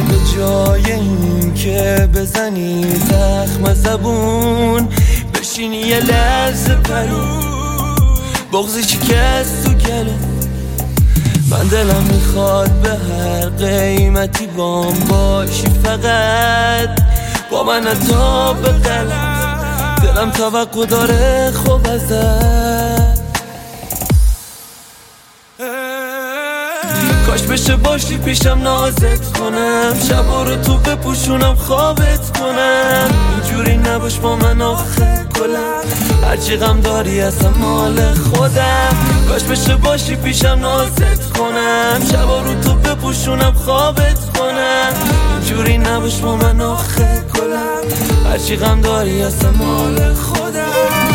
به جای این که بزنی زخم زبون بشینی یه لحظه پرو بغضی شکست تو گلو من دلم میخواد به هر قیمتی بام باشی فقط با من تا به غلط دلم توقع داره خوب ازت کاش بشه باشی پیشم نازت کنم شبا رو تو بپوشونم خوابت کنم اینجوری نباش با من آخه کلم هرچی غم داری اصلا مال خودم کاش بشه باشی پیشم نازت کنم شبا رو تو بپوشونم خوابت کنم اینجوری نباش با من آخه کلم هرچی غم داری اصلا مال خودم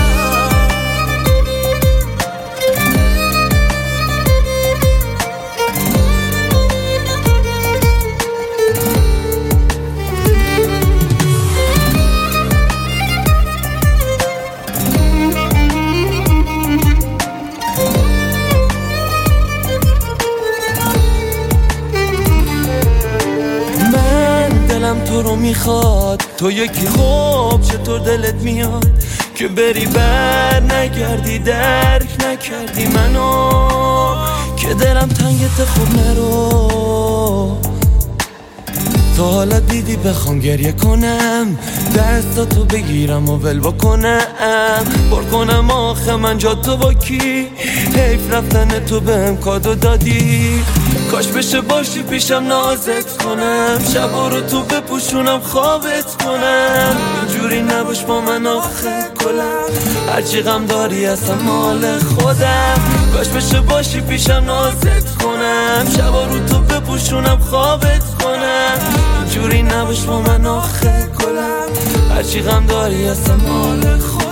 تو رو میخواد تو یکی خوب چطور دلت میاد که بری بر نگردی درک نکردی منو که دلم تنگت خوب نرو تا حالا دیدی بخوام گریه کنم دستاتو بگیرم و ول بکنم پر کنم آخه من جا تو با کی حیف رفتن تو بهم کادو دادی کاش بشه باشی پیشم نازت کنم شبا رو تو بپوشونم خوابت کنم اینجوری نباش با من آخه کلم هرچی غم داری اصلا مال خودم کاش بشه باشی پیشم نازت کنم شبا رو تو بپوشونم خوابت کنم اینجوری نباش با من آخه کلم هرچی غم داری اصلا مال خودم